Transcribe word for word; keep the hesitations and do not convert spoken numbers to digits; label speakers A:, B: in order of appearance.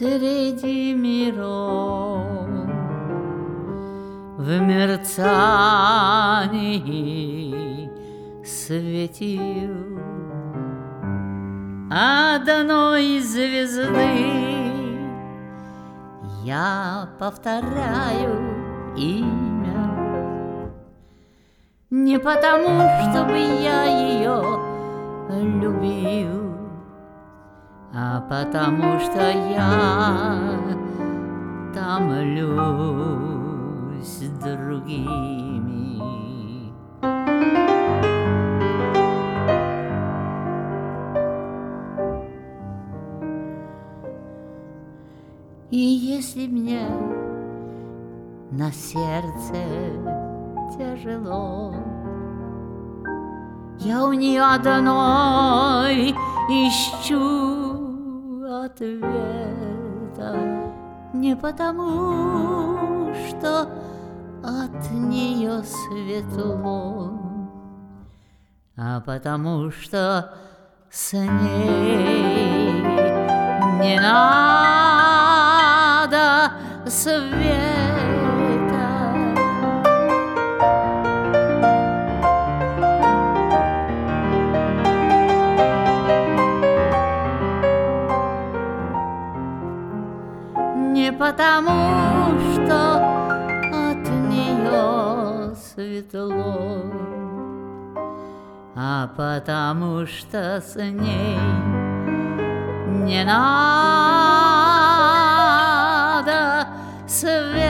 A: среди миров в мерцании светил одной звезды. Я повторяю имя не потому, чтобы я ее любил, а потому что я томлюсь другими. И если мне на сердце тяжело, я у нее одной ищу ответа, не потому, что от нее светло, а потому, что с ней не надо света. Не потому, что от нее светло, а потому, что с ней не надо света.